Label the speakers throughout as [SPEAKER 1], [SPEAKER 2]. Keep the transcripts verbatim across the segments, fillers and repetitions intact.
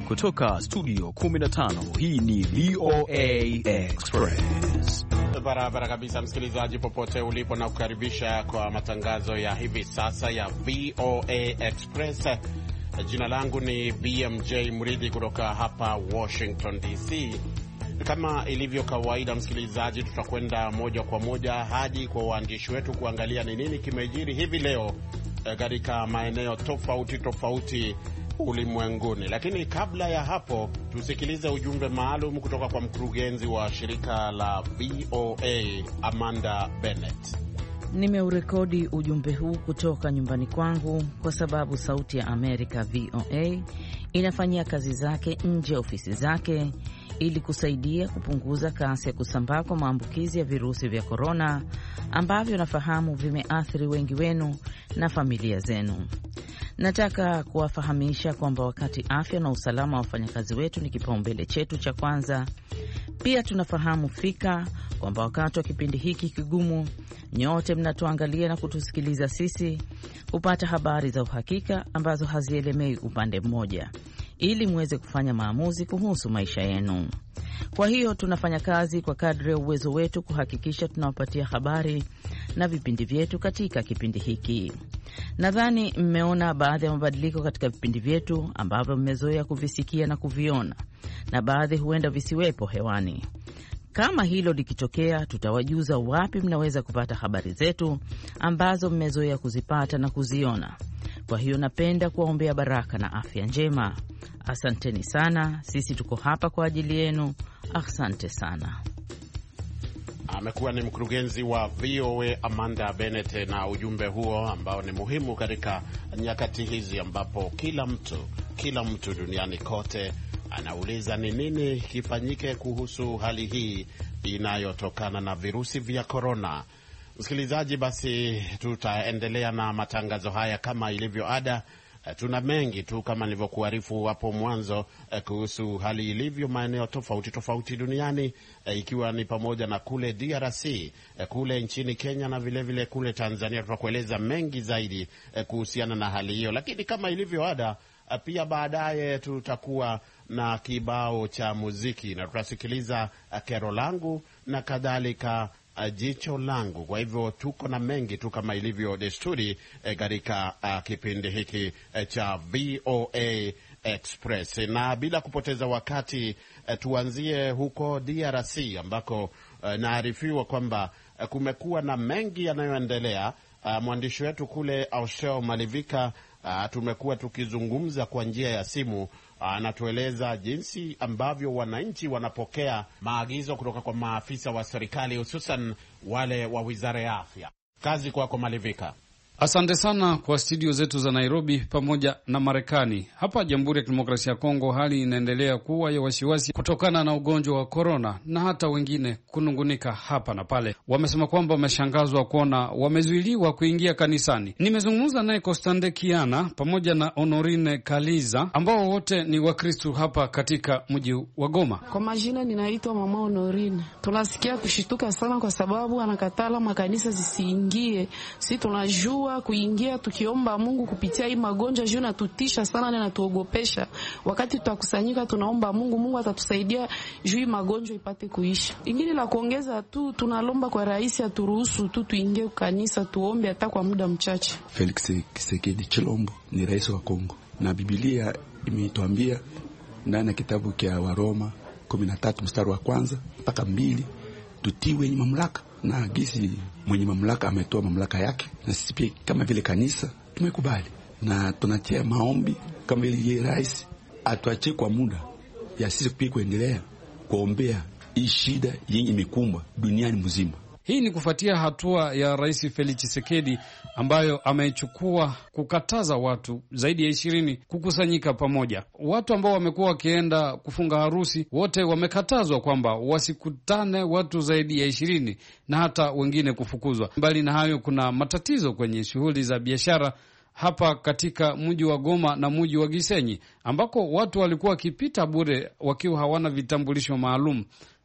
[SPEAKER 1] kutoka studio kumi na tano, hii ni V O A Express.
[SPEAKER 2] Barabara kabisa, msikilizaji popote ulipo, na kukaribisha kwa matangazo ya hivi sasa ya V O A Express. Jina langu ni B M J Mridhi kutoka hapa Washington D C. Kama ilivyo kawaida, msikilizaji, tutakwenda moja kwa moja hadi kwa waandishi wetu kuangalia ni nini kimejiri hivi leo katika maeneo tofauti tofauti ulimwenguni. Lakini kabla ya hapo, tusikilize ujumbe maalum kutoka kwa mkurugenzi wa shirika la V O A, Amanda Bennett.
[SPEAKER 3] Nimeurekodi ujumbe huu kutoka nyumbani kwangu kwa sababu Sauti ya Amerika V O A inafanyia kazi zake nje ya ofisi zake ili kusaidia kupunguza kasi ya kusambaa kwa maambukizi ya virusi vya korona ambavyo nafahamu vimeathiri wengi wenu na familia zenu. Nataka kuwafahamisha kwamba wakati afya na usalama wa wafanyakazi wetu ni kipaumbele chetu cha kwanza, pia tunafahamu fika kwamba wakati wa kipindi hiki kigumu, nyote mnatuangalia na kutusikiliza sisi kupata habari za uhakika ambazo hazielemei upande mmoja, ili muweze kufanya maamuzi kuhusu maisha yenu. Kwa hiyo tunafanya kazi kwa kadri ya uwezo wetu kuhakikisha tunawapatia habari na vipindi vyetu katika kipindi hiki. Nadhani mmeona baadhi ya mabadiliko katika vipindi vyetu ambavyo mmezoea kuvisikia na kuviona, na baadhi huenda visiwepo hewani. Kama hilo likitokea, tutawajuza wapi mnaweza kupata habari zetu ambazo mmezoea kuzipata na kuziona. Kwa hiyo napenda kuwaombea baraka na afya njema. Asanteni sana, sisi tuko hapa kwa ajili yenu. Asante sana.
[SPEAKER 2] Amekuwa ni mkurugenzi wa V O A Amanda Bennett na ujumbe huo ambao ni muhimu katika nyakati hizi ambapo kila mtu kila mtu duniani kote anauliza ni nini kifanyike kuhusu hali hii inayotokana na virusi vya korona. Msikilizaji, basi tutaendelea na matangazo haya kama ilivyo ada. Tuna mengi tu kama nilivyokuarifu hapo mwanzo kuhusu hali ilivyo maeneo tofauti tofauti duniani, ikiwa ni pamoja na kule D R C, kule nchini Kenya na vile vile kule Tanzania. Tutakueleza mengi zaidi kuhusiana na hali hiyo, lakini kama ilivyo ada, pia baadaye tutakuwa na kibao cha muziki na tutasikiliza kero langu na kadhalika, jicho langu. Kwa hivyo tuko na mengi tu kama ilivyo desturi katika e, uh, kipindi hiki e, cha V O A Express. Na bila kupoteza wakati e, tuanzie huko D R C ambako e, naarifiwa kwamba e, kumekuwa na mengi yanayoendelea. Uh, mwandishi wetu kule Aushel Malivika, uh, tumekuwa tukizungumza kwa njia ya simu, anatueleza uh, jinsi ambavyo wananchi wanapokea maagizo kutoka kwa maafisa wa serikali, hususan wale wa Wizara ya Afya. Kazi kwako Malivika.
[SPEAKER 4] Asante sana kwa studio zetu za Nairobi pamoja na Marekani. Hapa Jamhuri ya Kidemokrasia ya Kongo hali inaendelea kuwa ya wasiwasi kutokana na ugonjwa wa korona, na hata wengine kunungunika hapa na pale. Wamesema kwamba wameshangazwa kuona wamezuiliwa kuingia kanisani. Nimezungumza naye Kostande Kiana pamoja na Honorine Kaliza ambao wote ni Wakristo hapa katika mji wa Goma.
[SPEAKER 5] Kwa majina ninaitwa Mama Honorine. Tunasikia kushituka sana kwa sababu anakatala makanisa zisiingie. Si tunajua kuingia tukiomba Mungu kupitia hii magonjwa juu na tutisha sana na tuogopesha. Wakati tutakusanyika tunaomba Mungu, Mungu atatusaidia juu hii magonjwa ipate kuisha. Ingine la kuongeza tu, tunalomba kwa rais aturuhusu tu tuingie kanisa tuombe hata kwa muda mchache.
[SPEAKER 6] Felix Tshisekedi Tshilombo ni rais wa Kongo, na Biblia imetuambia ndani ya kitabu cha Waroma kumi na tatu mstari wa kwanza mpaka mbili, tutiwe ni mamlaka, na gisi mwenye mamlaka ametoa mamlaka yake, na sisi pia kama vile kanisa tumekubali, na tunatia maombi kama vile rais atuachie kwa muda ya sisi pia kuendelea kuombea hii shida yenye imekumba duniani mzima.
[SPEAKER 4] Hii ni kufuatia hatua ya Rais Felix Tshisekedi ambayo ameichukua kukataza watu zaidi ya ishirini kukusanyika pamoja. Watu ambao wamekuwa wakienda kufunga harusi wote wamekatazwa kwamba wasikutane watu zaidi ya ishirini, na hata wengine kufukuzwa. Mbali na hayo, kuna matatizo kwenye shughuli za biashara hapa katika mji wa Goma na mji wa Gisenyi ambako watu walikuwa wakipita bure wakiwa hawana vitambulisho maalum,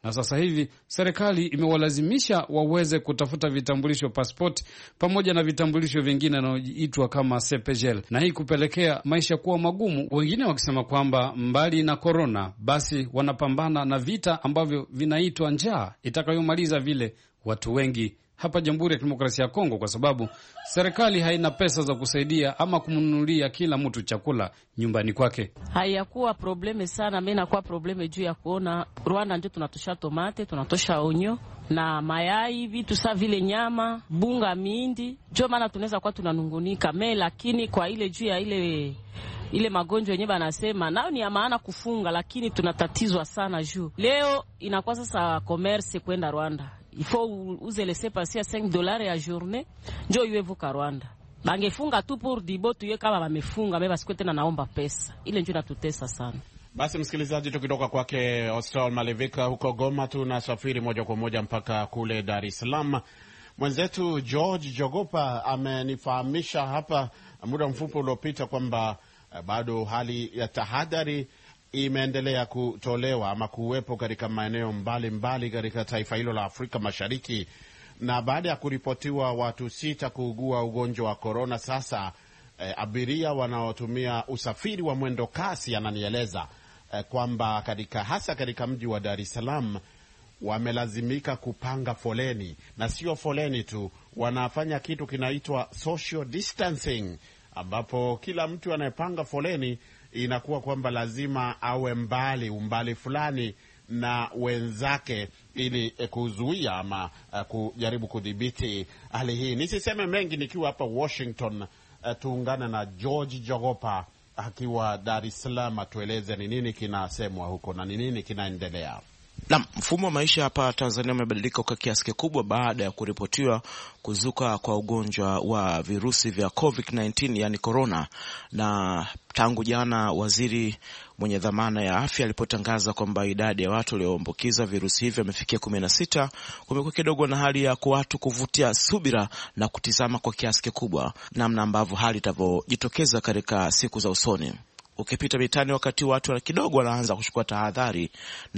[SPEAKER 4] na sasa hivi serikali imewalazimisha waweze kutafuta vitambulisho passport pamoja na vitambulisho vingine vinavyoitwa kama Sepegel, na hii kupelekea maisha kuwa magumu, wengine wakisema kwamba mbali na korona basi wanapambana na vita ambavyo vinaitwa njaa itakayomaliza vile watu wengi hapa Jamhuri ya Kidemokrasia ya Kongo, kwa sababu serikali haina pesa za kusaidia ama kumnunulia kila mtu chakula nyumbani kwake.
[SPEAKER 5] Hayakuwa probleme sana, mimi nakuwa probleme juu ya kuona Rwanda ndio tunatosha tomate, tunatosha onyo na mayai, vitu sa vile nyama, bunga, mindi. Ndio maana tunaweza kuwa tunanungunika me, lakini kwa ile juu ya ile ile magonjwa yenyewe banasema nao ni ya maana kufunga, lakini tunatatizwa sana juu. Leo inakuwa sasa commerce kwenda Rwanda. Il faut uze laisser passer à cinq dollars ya journée njo yuevuka Rwanda. Bangefunga tu pour dibo tuye kama wamefunga meba siku tena naomba pesa. Ile njo natutesa sana.
[SPEAKER 2] Basi msikilizaji, tukitoka kwake Hostel Malivika huko Goma, tunasafiri moja kwa moja mpaka kule Dar es Salaam. Mwenzetu George Jogopa amenifahamisha hapa muda mfupi uliopita kwamba bado hali ya tahadhari imeendelea kutolewa ama kuwepo katika maeneo mbalimbali katika taifa hilo la Afrika Mashariki. Na baada ya kuripotiwa watu sita kuugua ugonjwa wa korona, sasa eh, abiria wanaotumia usafiri wa mwendo kasi ananieleza eh, kwamba katika hasa katika mji wa Dar es Salaam wamelazimika kupanga foleni, na sio foleni tu, wanafanya kitu kinaitwa social distancing, ambapo kila mtu anayepanga foleni inakuwa kwamba lazima awe mbali umbali fulani na wenzake ili kuzuia ama uh, kujaribu kudhibiti hali hii. Nisiseme mengi nikiwa hapa Washington. Uh, tuungane na George Jogopa akiwa Dar es Salaam atueleze ni nini kinasemwa huko na ni nini kinaendelea.
[SPEAKER 7] Na mfumo wa maisha hapa Tanzania umebadilika kwa kiasi kikubwa baada ya kuripotiwa kuzuka kwa ugonjwa wa virusi vya covid kumi na tisa, yani corona. Na tangu jana waziri mwenye dhamana ya afya alipotangaza kwamba idadi ya watu walioambukiza virusi hivi imefikia kumi na sita, kumekuwa kidogo na hali ya kwa watu kuvutia subira na kutizama kwa kiasi kikubwa namna ambavyo hali itavojitokeza katika siku za usoni. Ukipita mitani wakati watu wa kidogo wanaanza kuchukua tahadhari,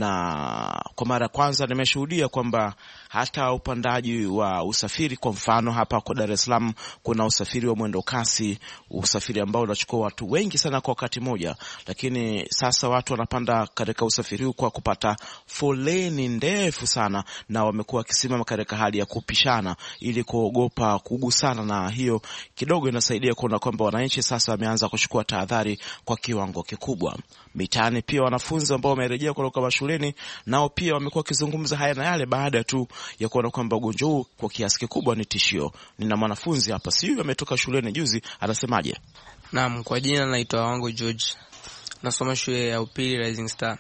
[SPEAKER 7] na kwa mara ya kwanza nimeshuhudia kwamba hata upandaji wa usafiri, kwa mfano hapa kwa Dar es Salaam kuna usafiri wa mwendo kasi, usafiri ambao unachukua watu wengi sana kwa wakati moja, lakini sasa watu wanapanda katika usafiri huu kwa kupata foleni ndefu sana, na wamekuwa kisimama katika hali ya kupishana ili kuogopa kugusana, na hiyo kidogo inasaidia kuona kwamba wananchi sasa wameanza kuchukua tahadhari kwa kiwango kikubwa. Mitani pia wanafunzi ambao wamerejea kutoka mashuleni nao pia wamekuwa kizungumza haya na yale baada tu ya kuona kwamba ugonjwa huu kwa kiasi kikubwa ni tishio. Nina mwanafunzi hapa, sio ametoka shuleni juzi, anasemaje?
[SPEAKER 8] Naam, kwa jina naitwa Wango George. Nasoma shule ya upili Rising Star.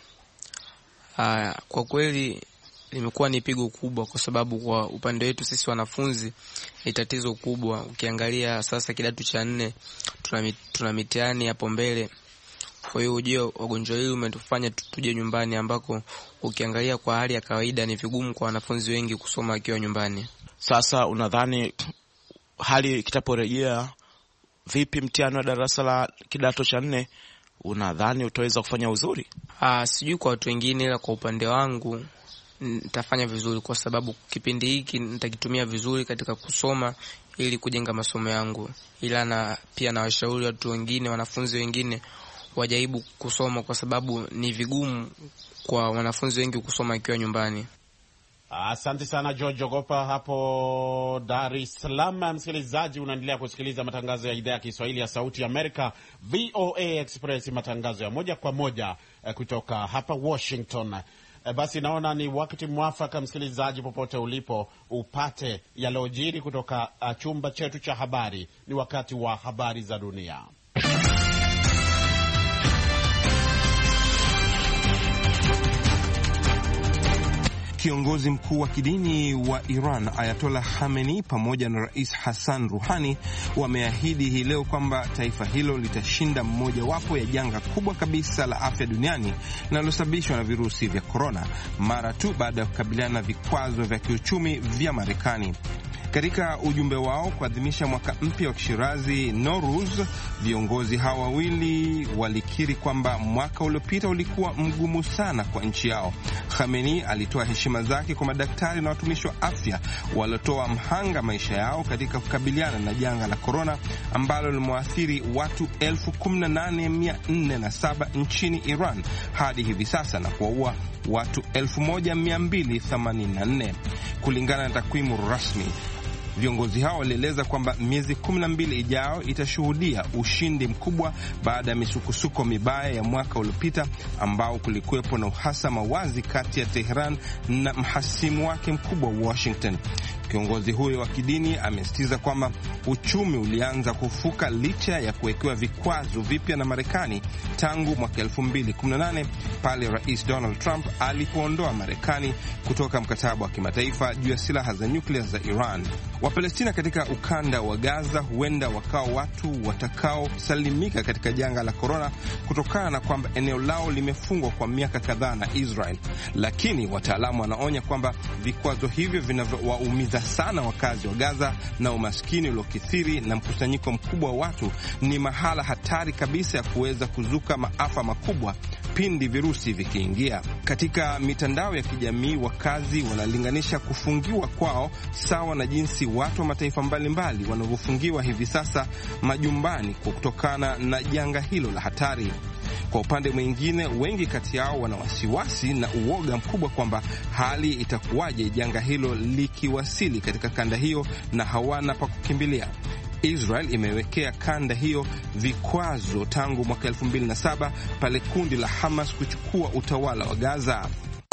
[SPEAKER 8] Ah, kwa kweli limekuwa ni pigo kubwa kwa sababu kwa upande wetu sisi wanafunzi ni tatizo kubwa. Ukiangalia sasa kidato cha nne tuna tuna mitihani hapo mbele. Kwa hiyo ujio ugonjwa huu umetufanya tuje nyumbani, ambako ukiangalia kwa hali ya kawaida ni vigumu kwa wanafunzi wengi kusoma akiwa nyumbani.
[SPEAKER 7] Sasa unadhani hali kitaporejea vipi mtihani wa darasa la kidato cha nne? Unadhani utaweza kufanya uzuri?
[SPEAKER 8] Ah, sijui kwa watu wengine, ila kwa upande wangu nitafanya vizuri kwa sababu kipindi hiki nitakitumia vizuri katika kusoma ili kujenga masomo yangu. Ila na pia na washauri watu wengine, wanafunzi wengine wajaribu kusoma kwa sababu ni vigumu kwa wanafunzi wengi kusoma ikiwa nyumbani.
[SPEAKER 2] Asante sana George Jogopa hapo Dar es Salaam. Msikilizaji, unaendelea kusikiliza matangazo ya idhaa ya Kiswahili ya Sauti ya Amerika, V O A Express, matangazo ya moja kwa moja kutoka hapa Washington. Basi naona ni wakati mwafaka, msikilizaji, popote ulipo, upate yalojiri kutoka chumba chetu cha habari. Ni wakati wa habari za dunia.
[SPEAKER 9] Kiongozi mkuu wa kidini wa Iran Ayatollah Khamenei pamoja na Rais Hassan Rouhani wameahidi hii leo kwamba taifa hilo litashinda mmoja wapo ya janga kubwa kabisa la afya duniani linalosababishwa na virusi vya korona mara tu baada ya kukabiliana na vikwazo vya kiuchumi vya Marekani. Katika ujumbe wao kuadhimisha mwaka mpya wa Kishirazi Nowruz, viongozi hawa wawili walikiri kwamba mwaka uliopita ulikuwa mgumu sana kwa nchi yao. Khamenei alitoa heshima zake kwa madaktari na watumishi wa afya waliotoa mhanga maisha yao katika kukabiliana na janga la korona ambalo limeathiri watu elfu kumi na nane mia nne na saba nchini Iran hadi hivi sasa na kuwaua watu elfu moja mia mbili themanini na nne kulingana na takwimu rasmi. Viongozi hao walieleza kwamba miezi kumi na mbili ijao itashuhudia ushindi mkubwa baada ya misukosuko mibaya ya mwaka uliopita ambao kulikuwepo na uhasama wazi kati ya Tehran na mhasimu wake mkubwa Washington. Kiongozi huyo wa kidini amesitiza kwamba uchumi ulianza kufuka licha ya kuwekewa vikwazo vipya na Marekani tangu mwaka elfu mbili kumi na nane pale Rais Donald Trump alipoondoa Marekani kutoka mkataba wa kimataifa juu ya silaha za nyuklia za Iran. Wapalestina katika ukanda wa Gaza huenda wakao watu watakaosalimika katika janga la korona kutokana na kwamba eneo lao limefungwa kwa miaka kadhaa na Israel. Lakini wataalamu wanaonya kwamba vikwazo hivyo vinawaumiza sana wakazi wa Gaza na umaskini uliokithiri na mkusanyiko mkubwa wa watu ni mahala hatari kabisa ya kuweza kuzuka maafa makubwa pindi virusi vikiingia. Katika mitandao ya kijamii, wakazi wanalinganisha kufungiwa kwao sawa na jinsi watu wa mataifa mbalimbali wanavyofungiwa hivi sasa majumbani kutokana na janga hilo la hatari. Kwa upande mwingine, wengi kati yao wana wasiwasi na uoga mkubwa kwamba hali itakuwaje janga hilo likiwasili katika kanda hiyo na hawana pa kukimbilia. Israel imewekea kanda hiyo vikwazo tangu mwaka elfu mbili na saba pale kundi la Hamas kuchukua utawala wa Gaza.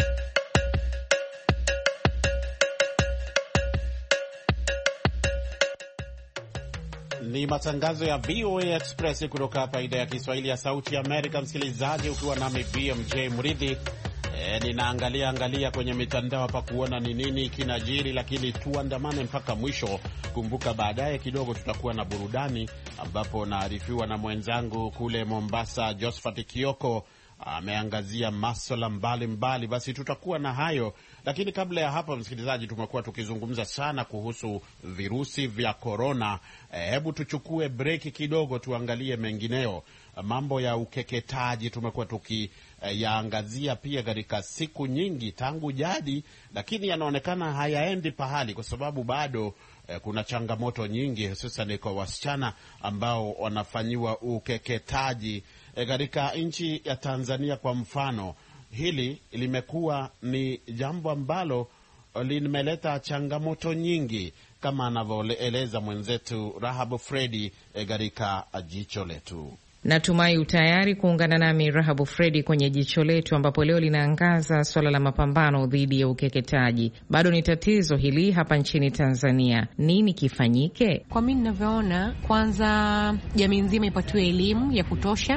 [SPEAKER 2] Ni matangazo ya V O A Express kutoka hapa idhaa ya Kiswahili ya Sauti ya Amerika. Msikilizaji, ukiwa nami B M J Mridhi. E, ninaangalia angalia kwenye mitandao hapa kuona ni nini kinajiri, lakini tuandamane mpaka mwisho. Kumbuka baadaye kidogo tutakuwa na burudani ambapo naarifiwa na mwenzangu kule Mombasa Josephat Kioko ameangazia masuala mbalimbali. Basi tutakuwa na hayo, lakini kabla ya hapo msikilizaji, tumekuwa tukizungumza sana kuhusu virusi vya korona. E, hebu tuchukue breki kidogo tuangalie mengineo. Mambo ya ukeketaji tumekuwa tukiyaangazia e, pia katika siku nyingi tangu jadi, lakini yanaonekana hayaendi pahali kwa sababu bado e, kuna changamoto nyingi, hususan kwa wasichana ambao wanafanyiwa ukeketaji. E, katika nchi ya Tanzania kwa mfano, hili limekuwa ni jambo ambalo limeleta changamoto nyingi kama anavyoeleza mwenzetu Rahabu Fredi katika e, jicho letu.
[SPEAKER 10] Natumai utayari kuungana nami Rahabu Fredi kwenye jicho letu, ambapo leo linaangaza swala la mapambano dhidi ya ukeketaji. Bado ni tatizo hili hapa nchini Tanzania. Nini kifanyike?
[SPEAKER 11] Kwa mimi ninavyoona, kwanza jamii nzima ipatiwe elimu ya kutosha,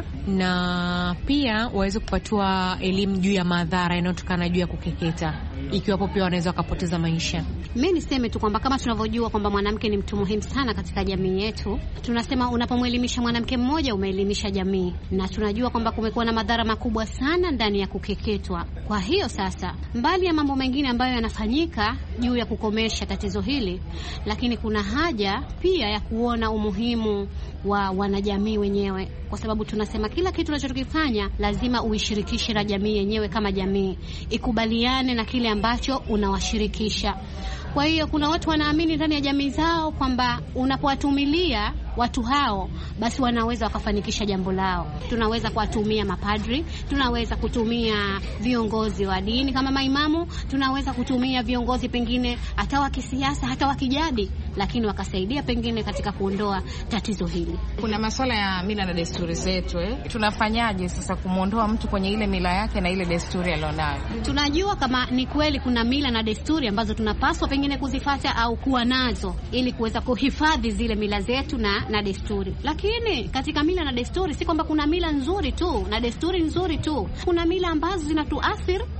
[SPEAKER 11] na pia waweze kupatiwa elimu juu ya madhara yanayotokana juu ya kukeketa, ikiwapo pia wanaweza wakapoteza maisha.
[SPEAKER 12] Mimi niseme tu kwamba kama tunavyojua kwamba mwanamke ni mtu muhimu sana katika jamii yetu, tunasema unapomwelimisha mwanamke mmoja umeelimisha jamii, na tunajua kwamba kumekuwa na madhara makubwa sana ndani ya kukeketwa. Kwa hiyo sasa, mbali ya mambo mengine ambayo yanafanyika juu ya kukomesha tatizo hili, lakini kuna haja pia ya kuona umuhimu wa wanajamii wenyewe, kwa sababu tunasema kila kitu unachokifanya lazima uishirikishe na jamii yenyewe, kama jamii ikubaliane na kile ambacho unawashirikisha. Kwa hiyo kuna watu wanaamini ndani ya jamii zao kwamba unapowatumilia watu hao basi wanaweza wakafanikisha jambo lao. Tunaweza kuwatumia mapadri, tunaweza kutumia viongozi wa dini kama maimamu, tunaweza kutumia viongozi pengine hata wa kisiasa, hata wa kijadi, lakini wakasaidia pengine katika kuondoa tatizo hili.
[SPEAKER 10] Kuna masuala ya mila na desturi zetu eh. Tunafanyaje sasa kumuondoa mtu kwenye ile mila yake na ile desturi alionayo?
[SPEAKER 12] Tunajua kama ni kweli kuna mila na desturi ambazo tunapaswa pengine kuzifuata au kuwa nazo ili kuweza kuhifadhi zile mila zetu na na desturi. Lakini katika mila na desturi si kwamba kuna mila nzuri tu na desturi nzuri tu. Kuna mila ambazo zinatuathiri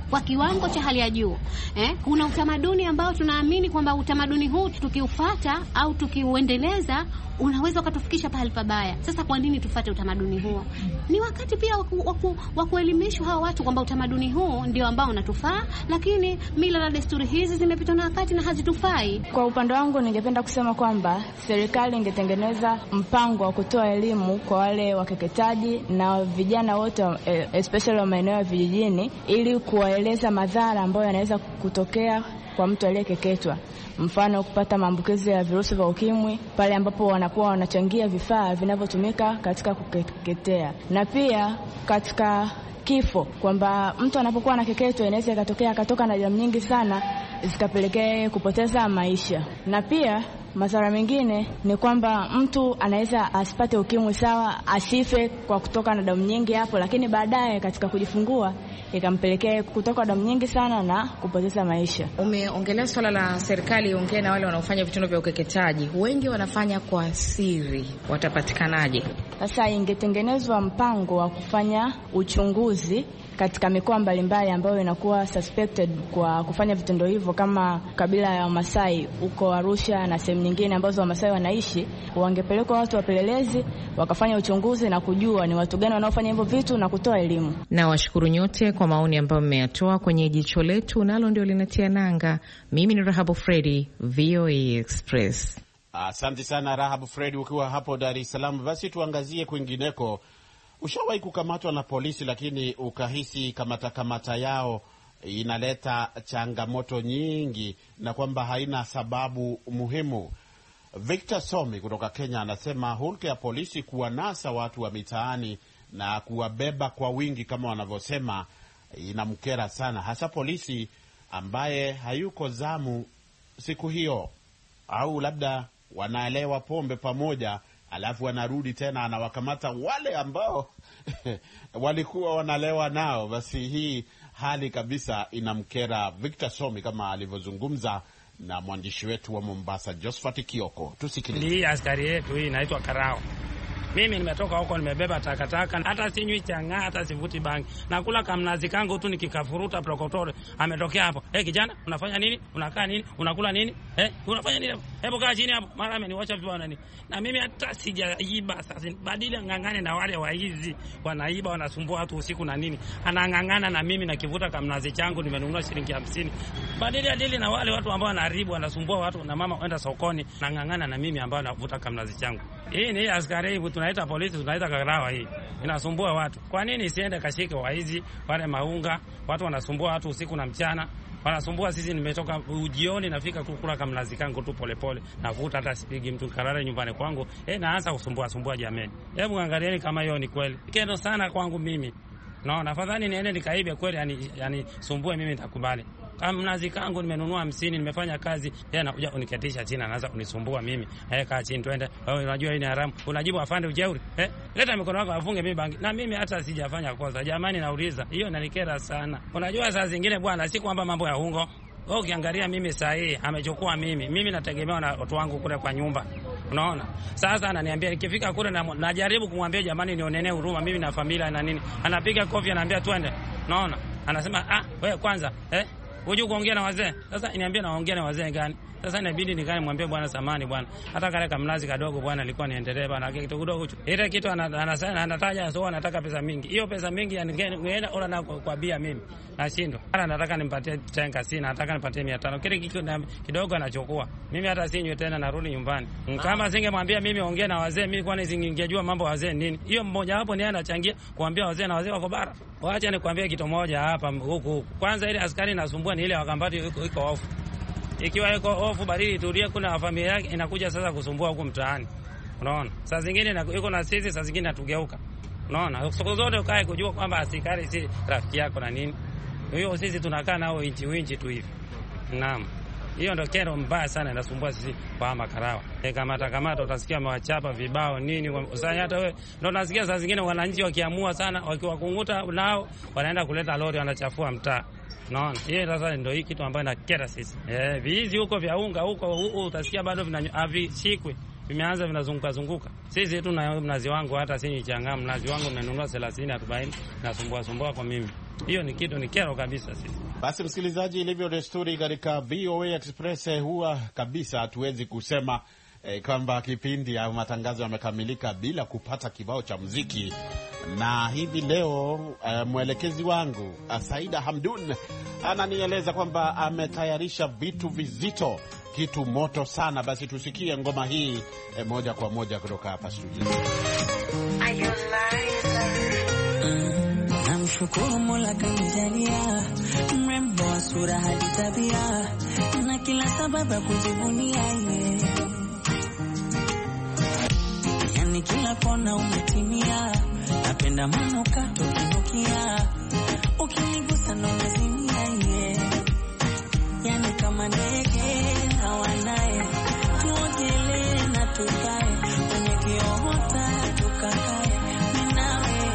[SPEAKER 12] kwa kiwango cha hali ya juu. Eh, kuna utamaduni ambao tunaamini kwamba utamaduni huu tukiufuata au tukiuendeleza unaweza ukatufikisha pahali pabaya. Sasa kwa nini tufuate utamaduni huo? Ni wakati pia wa kuelimishwa hawa watu kwamba utamaduni huu ndio ambao unatufaa, lakini mila na desturi hizi zimepitwa na wakati na hazitufai.
[SPEAKER 13] Kwa upande wangu ningependa kusema kwamba serikali ingetengeneza mpango wa kutoa elimu kwa wale wakeketaji na vijana wote, especially wa maeneo ya vijijini, ili kuwaeleza madhara ambayo yanaweza kutokea kwa mtu aliyekeketwa. Mfano, kupata maambukizi ya virusi vya ukimwi pale ambapo wanakuwa wanachangia vifaa vinavyotumika katika kukeketea, na pia katika kifo, kwamba mtu anapokuwa anakeketwa inaweza ikatokea akatoka na damu nyingi sana zikapelekea kupoteza maisha. Na pia madhara mengine ni kwamba mtu anaweza asipate ukimwi sawa, asife kwa kutoka na damu nyingi hapo, lakini baadaye katika kujifungua ikampelekea kutoka damu nyingi sana na kupoteza maisha.
[SPEAKER 10] Umeongelea swala la serikali iongee na wale wanaofanya vitendo vya ukeketaji. Wengi wanafanya kwa siri, watapatikanaje?
[SPEAKER 13] Sasa ingetengenezwa mpango wa kufanya uchunguzi katika mikoa mbalimbali ambayo inakuwa suspected kwa kufanya vitendo hivyo, kama kabila ya Wamasai huko Arusha na sehemu nyingine ambazo Wamasai wanaishi. Wangepelekwa watu wapelelezi wakafanya uchunguzi na kujua ni watu gani wanaofanya hivyo vitu na kutoa elimu.
[SPEAKER 10] Na washukuru nyote kwa maoni ambayo mmeyatoa kwenye jicho letu, nalo ndio linatia nanga. Mimi ni Rahabu Fredi, V O A Express.
[SPEAKER 2] Asante sana Rahabu Fredi ukiwa hapo Dar es Salaam. Basi tuangazie kwingineko. Ushawahi kukamatwa na polisi lakini ukahisi kamata kamata yao inaleta changamoto nyingi na kwamba haina sababu muhimu? Victor Somi kutoka Kenya anasema hulka ya polisi kuwanasa watu wa mitaani na kuwabeba kwa wingi kama wanavyosema inamkera sana, hasa polisi ambaye hayuko zamu siku hiyo, au labda wanaelewa pombe pamoja alafu wanarudi tena anawakamata wale ambao walikuwa wanalewa nao. Basi hii hali kabisa inamkera Victor Somi kama alivyozungumza na mwandishi wetu wa Mombasa Josephat Kioko. Tusikilize.
[SPEAKER 14] Hii askari yetu hii inaitwa Karao. Mimi nimetoka huko nimebeba takataka, hata sinywi changa, hata sivuti bangi. Nakula kamnazi kangu tu nikikafuruta prokotore. Ametokea hapo. Eh, hey, kijana, unafanya nini? Unakaa nini? Unakula nini? Eh, unafanya nini? Hebu kaa chini hapo. Mara ameniacha vipi nani? Na mimi hata sijaiba. Sasa badala ngangane na wale waizi wanaiba wanasumbua watu usiku na nini. Anangangana na mimi na kivuta kamnazi changu nimenunua shilingi hamsini. Badala dili na wale watu ambao wanaharibu wanasumbua watu na mama kwenda sokoni na ngangana na mimi ambao navuta kamnazi changu. Hii ni askari hivi tunaita polisi, tunaita Karawa hii. Inasumbua watu. Kwa nini isiende kashike waizi, wale maunga, watu wanasumbua watu usiku na mchana. Wanasumbua sisi, nimetoka ujioni nafika kukula kamnazi kangu tu polepole. Navuta hata sipigi mtu karare nyumbani kwangu. Eh, naanza kusumbua sumbua jameni. Hebu angalieni kama hiyo ni kweli. Kendo sana kwangu mimi. No, afadhali niende nikaibe kweli, yani yani sumbue mimi nitakubali. Kama mnazi kangu nimenunua hamsini, nimefanya kazi, yeye anakuja kuniketisha chini, anaanza kunisumbua mimi. Eh, kaa chini twende. Wewe unajua hii ni haramu. Unajibu afande ujeuri. Eh, leta mikono yako afunge mimi bangi. Na mimi hata sijafanya kosa. Jamani nauliza. Hiyo inanikera sana. Unajua saa zingine bwana, si kwamba mambo ya hungo. Wewe ukiangalia mimi saa hii amechukua mimi. Mimi nategemewa na watu wangu kule kwa nyumba. Unaona? Sasa ananiambia nikifika kule na najaribu kumwambia jamani nionenee huruma mimi na familia na nini. Anapiga kofi ananiambia twende. Unaona? Anasema ah wewe kwanza eh uje kuongea na wazee. Sasa niambie naongea na wazee gani? Sasa inabidi nikae mwambie bwana samani bwana. Hata kale kamlazi kadogo bwana alikuwa niendelee bwana kitu kidogo. Ile kitu anasema anataja sio anataka pesa mingi. Hiyo pesa mingi yangeenda ona na kwa bia mimi. Nashindwa. Hata nataka nimpatie tenga sina, nataka nipatie mia tano. Kile kitu kidogo anachukua. Mimi hata sinywe tena narudi nyumbani. Kama singemwambia mimi ongea na wazee mimi kwani singejua mambo ya wazee nini. Hiyo mmoja hapo ni anachangia kuambia wazee na wazee wako bara. Waacha nikwambie kitu moja hapa huku huku. Kwanza ile askari nasumbua ni ile wakambati iko off. Ikiwa iko off baridi tulia, kuna familia yake inakuja sasa kusumbua huko mtaani. Unaona? Saa zingine yuko na sisi, saa zingine atugeuka. Unaona? Siku zote ukae kujua kwamba askari si rafiki yako na nini. Hiyo sisi tunakaa nao inchi inchi tu hivi. Naam. Hiyo ndio kero mbaya sana inasumbua sisi kwa Makarawa. E, kamata kamata utasikia amewachapa vibao nini. Sasa hata wewe ndio unasikia saa zingine wananchi wakiamua sana wakiwakunguta nao wanaenda kuleta lori wanachafua mtaa. Naona yeye sasa ndio hii kitu ambayo inakera sisi. Eh, vizi huko vya unga huko huko utasikia bado vinashikwe. Vimeanza vinazunguka zunguka. Sisi tu na mnazi wangu hata sini changa mnazi wangu nanunua thelathini arobaini nasumbua sumbua kwa mimi. Hiyo ni kitu ni kero kabisa sisi.
[SPEAKER 2] Basi msikilizaji, ilivyo desturi katika V O A Express, huwa kabisa hatuwezi kusema eh, kwamba kipindi au matangazo yamekamilika bila kupata kibao cha muziki. Na hivi leo eh, mwelekezi wangu Saida Hamdun ananieleza kwamba ametayarisha vitu vizito, kitu moto sana. Basi tusikie ngoma hii eh, moja kwa moja kutoka hapa studio.
[SPEAKER 15] Namshukuru Mola kanijalia mrembo wa sura hadi tabia na kila sababu ya kujivunia yeye, yani kila kona umetimia. Napenda manukato kinukia, ukinigusa ndo nazimia yeye, yani kama ndege hawanaye, tuogelee na tukae kwenye kiota tukakae minawe,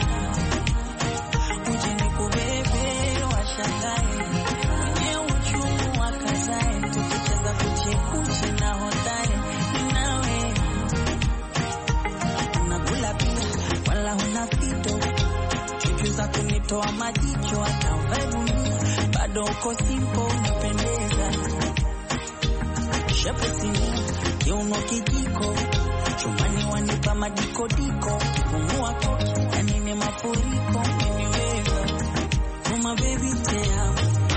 [SPEAKER 15] ujini kubebe washangae kwenye uchungu wakazae, tukicheza kuchekuchi na hodare minawe, unakula pia wala huna fito, chuchuza kunitoa majicho hata uvae bado uko simpo unapendeza, shapesini kiuno kijiko chumani wanipa madikodiko, kifungua koki yani ni mafuriko umeniweza kuma baby tea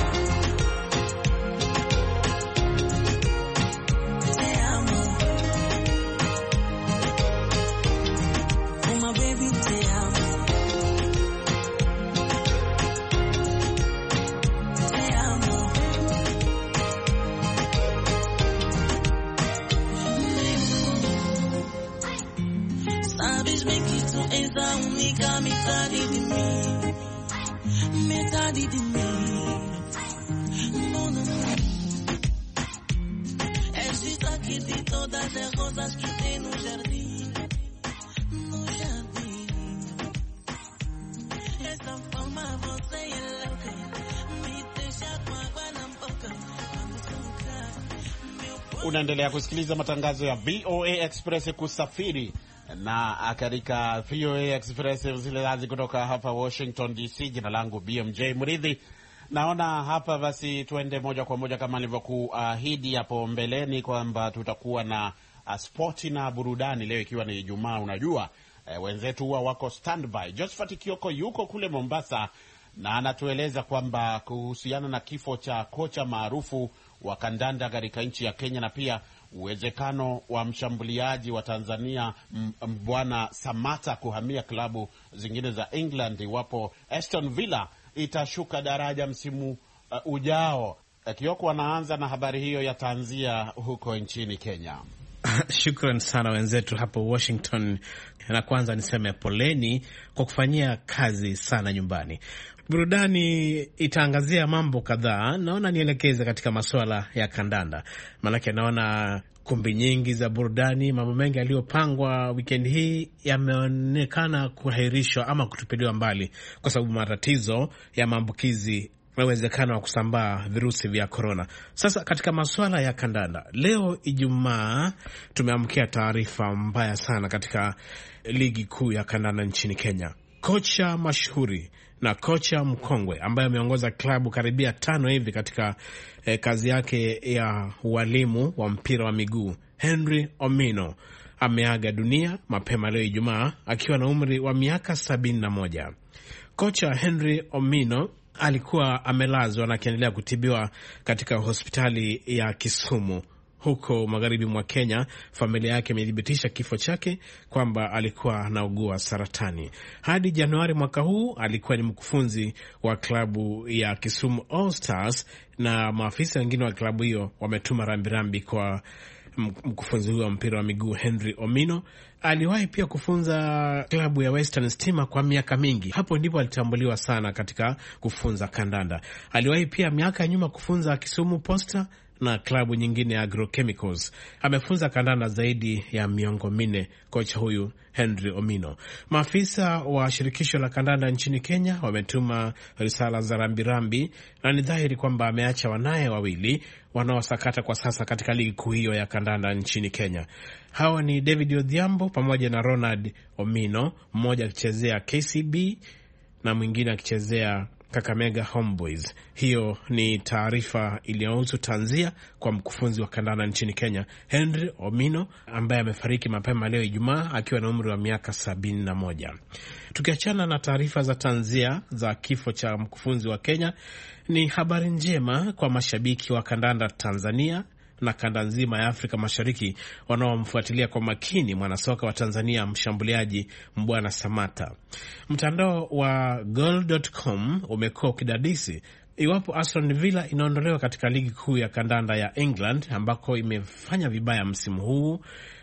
[SPEAKER 2] Unaendelea kusikiliza matangazo ya V O A Express kusafiri na katika V O A Express zile kutoka hapa Washington D C. Jina langu B M J Mridhi. Naona hapa basi tuende moja kwa moja kama nilivyokuahidi hapo mbeleni kwamba tutakuwa na uh, sporti na burudani leo ikiwa ni Ijumaa. Unajua eh, wenzetu huwa wako standby. Josephat Kioko yuko kule Mombasa na anatueleza kwamba kuhusiana na kifo cha kocha maarufu wa kandanda katika nchi ya Kenya na pia uwezekano wa mshambuliaji wa Tanzania Bwana Samata kuhamia klabu zingine za England iwapo Aston Villa itashuka daraja msimu uh, ujao. Kioko anaanza na habari hiyo ya tanzia huko nchini Kenya.
[SPEAKER 16] Shukran sana wenzetu hapo Washington. Na kwanza niseme poleni kwa kufanyia kazi sana nyumbani. Burudani itaangazia mambo kadhaa. Naona nielekeze katika masuala ya kandanda. Maanake naona kumbi nyingi za burudani, mambo mengi yaliyopangwa weekend hii yameonekana kuahirishwa ama kutupiliwa mbali kwa sababu matatizo ya maambukizi na uwezekano wa kusambaa virusi vya corona. Sasa katika masuala ya kandanda, leo Ijumaa tumeamkia taarifa mbaya sana katika ligi kuu ya kandanda nchini Kenya. Kocha mashuhuri na kocha mkongwe ambaye ameongoza klabu karibia tano hivi katika eh, kazi yake ya ualimu wa mpira wa miguu, Henry Omino ameaga dunia mapema leo Ijumaa akiwa na umri wa miaka sabini na moja. Kocha Henry Omino alikuwa amelazwa na akiendelea kutibiwa katika hospitali ya Kisumu huko magharibi mwa Kenya. Familia yake imethibitisha kifo chake kwamba alikuwa anaugua saratani. Hadi Januari mwaka huu alikuwa ni mkufunzi wa klabu ya Kisumu All Stars, na maafisa wengine wa klabu hiyo wametuma rambirambi kwa mkufunzi huyo wa mpira wa miguu Henry Omino. Aliwahi pia kufunza klabu ya Western Stima kwa miaka mingi. Hapo ndipo alitambuliwa sana katika kufunza kandanda. Aliwahi pia miaka ya nyuma kufunza Kisumu Posta na klabu nyingine ya Agrochemicals. Amefunza kandanda zaidi ya miongo minne kocha huyu Henry Omino. Maafisa wa shirikisho la kandanda nchini Kenya wametuma risala za rambirambi, na ni dhahiri kwamba ameacha wanaye wawili wanaosakata kwa sasa katika ligi kuu hiyo ya kandanda nchini Kenya. Hawa ni David Odhiambo pamoja na Ronald Omino, mmoja akichezea K C B na mwingine akichezea Kakamega Homeboys. Hiyo ni taarifa iliyohusu tanzia kwa mkufunzi wa kandanda nchini Kenya, Henry Omino, ambaye amefariki mapema leo Ijumaa akiwa na umri wa miaka sabini na moja. Tukiachana na taarifa za tanzia za kifo cha mkufunzi wa Kenya, ni habari njema kwa mashabiki wa kandanda Tanzania na kanda nzima ya Afrika Mashariki wanaomfuatilia kwa makini mwanasoka wa Tanzania mshambuliaji Mbwana Samata. Mtandao wa goal dot com umekuwa ukidadisi iwapo Aston Villa inaondolewa katika ligi kuu ya kandanda ya England ambako imefanya vibaya msimu huu,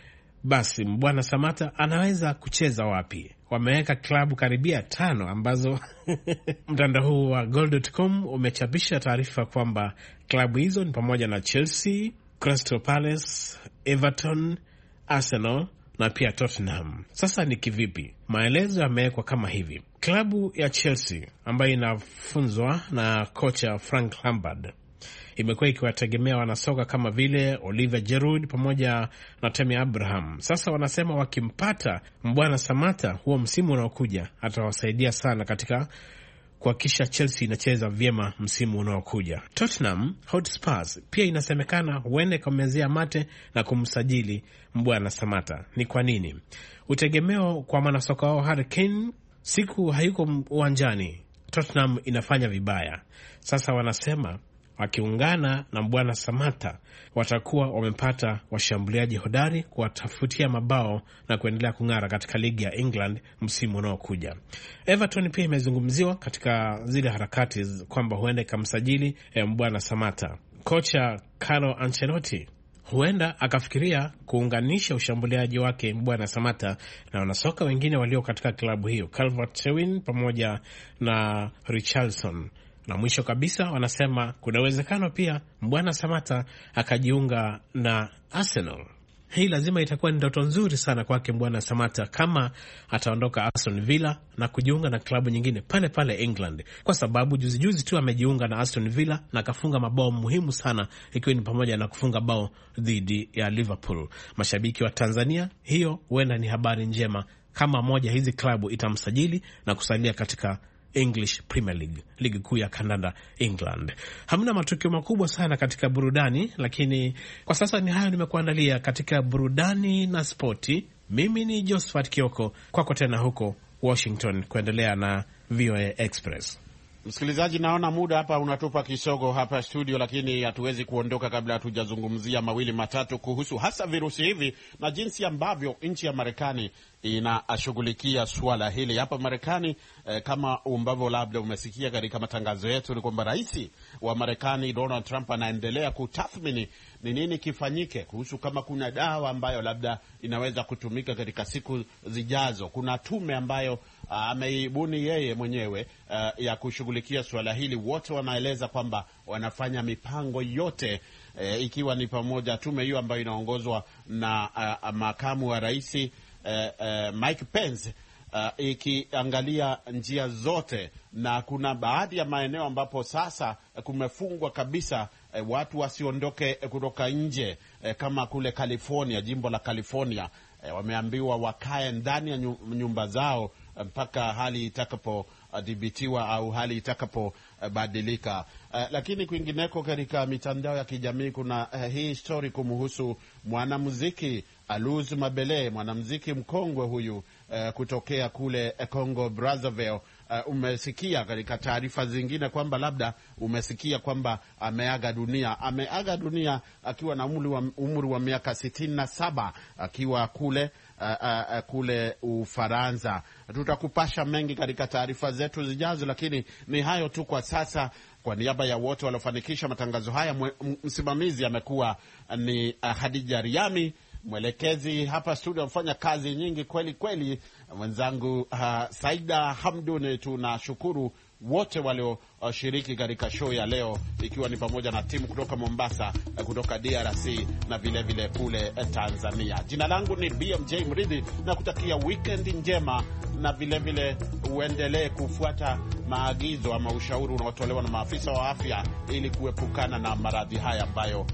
[SPEAKER 16] basi Mbwana Samata anaweza kucheza wapi? Wameweka klabu karibia tano ambazo mtandao huu wa goal dot com umechapisha taarifa kwamba klabu hizo ni pamoja na Chelsea, Crystal Palace, Everton, Arsenal na pia Tottenham. Sasa ni kivipi? Maelezo yamewekwa kama hivi. Klabu ya Chelsea ambayo inafunzwa na kocha Frank Lampard imekuwa ikiwategemea wanasoka kama vile Oliver Giroud pamoja na Tammy Abraham. Sasa wanasema wakimpata Mbwana Samata huo msimu unaokuja atawasaidia sana katika kuhakikisha Chelsea inacheza vyema msimu unaokuja. Tottenham Hotspurs pia inasemekana huenda kumezea mate na kumsajili Mbwana Samata. Ni kwa nini? Utegemeo kwa mwanasoka wao Harry Kane siku hayuko uwanjani, Tottenham inafanya vibaya. Sasa wanasema wakiungana na Mbwana Samata watakuwa wamepata washambuliaji hodari kuwatafutia mabao na kuendelea kung'ara katika ligi ya England msimu unaokuja. Everton pia imezungumziwa katika zile harakati kwamba huenda ikamsajili Mbwana Samata. Kocha Carlo Ancelotti huenda akafikiria kuunganisha ushambuliaji wake Mbwana Samata na wanasoka wengine walio katika klabu hiyo, Calvert-Lewin pamoja na Richarlison. Na mwisho kabisa wanasema kuna uwezekano pia Mbwana Samata akajiunga na Arsenal. Hii lazima itakuwa ni ndoto nzuri sana kwake Mbwana Samata kama ataondoka Aston Villa na kujiunga na klabu nyingine pale pale England, kwa sababu juzi juzi tu amejiunga na Aston Villa na akafunga mabao muhimu sana, ikiwa ni pamoja na kufunga bao dhidi ya Liverpool. Mashabiki wa Tanzania, hiyo huenda ni habari njema kama moja hizi klabu itamsajili na kusalia katika English Premier League, ligi kuu ya kandanda England. Hamna matukio makubwa sana katika burudani, lakini kwa sasa ni hayo nimekuandalia katika burudani na spoti. Mimi ni Josephat Kioko, kwako tena huko Washington kuendelea na V O A Express.
[SPEAKER 2] Msikilizaji, naona muda hapa unatupa kisogo hapa studio, lakini hatuwezi kuondoka kabla hatujazungumzia mawili matatu kuhusu hasa virusi hivi na jinsi ambavyo nchi ya Marekani inashughulikia suala hili. Hapa Marekani eh, kama ambavyo labda umesikia katika matangazo yetu, ni kwamba rais wa Marekani Donald Trump anaendelea kutathmini ni nini kifanyike kuhusu kama kuna dawa ambayo labda inaweza kutumika katika siku zijazo. Kuna tume ambayo ameibuni uh, yeye mwenyewe uh, ya kushughulikia suala hili. Wote wanaeleza kwamba wanafanya mipango yote uh, ikiwa ni pamoja tume hiyo ambayo inaongozwa na uh, makamu wa rais uh, uh, Mike Pence uh, ikiangalia njia zote, na kuna baadhi ya maeneo ambapo sasa kumefungwa kabisa uh, watu wasiondoke kutoka nje uh, kama kule California, jimbo la California uh, wameambiwa wakae ndani ya nyumba zao mpaka hali itakapodhibitiwa au hali itakapobadilika. Uh, lakini kwingineko katika mitandao ya kijamii kuna uh, hii story kumhusu mwanamuziki Aluz Mabele, mwanamuziki mkongwe huyu uh, kutokea kule Congo Brazzaville. Uh, umesikia katika taarifa zingine kwamba labda umesikia kwamba ameaga dunia. Ameaga dunia akiwa na umri wa, umri wa miaka sitini na saba akiwa kule Uh, uh, kule Ufaransa. Tutakupasha mengi katika taarifa zetu zijazo, lakini ni hayo tu kwa sasa. Kwa niaba ya wote waliofanikisha matangazo haya, msimamizi amekuwa ni uh, Hadija Riami, mwelekezi hapa studio amefanya kazi nyingi kweli kweli, mwenzangu uh, Saida Hamduni. Tunashukuru wote walioshiriki katika show ya leo, ikiwa ni pamoja na timu kutoka Mombasa, kutoka D R C na vile vile kule Tanzania. Jina langu ni B M J Mridhi na kutakia weekend njema, na vile vile uendelee kufuata maagizo ama ushauri unaotolewa na maafisa wa afya ili kuepukana na maradhi haya ambayo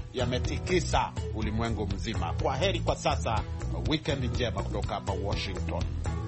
[SPEAKER 2] yametikisa ulimwengu mzima. Kwa heri kwa sasa, weekend njema kutoka hapa Washington.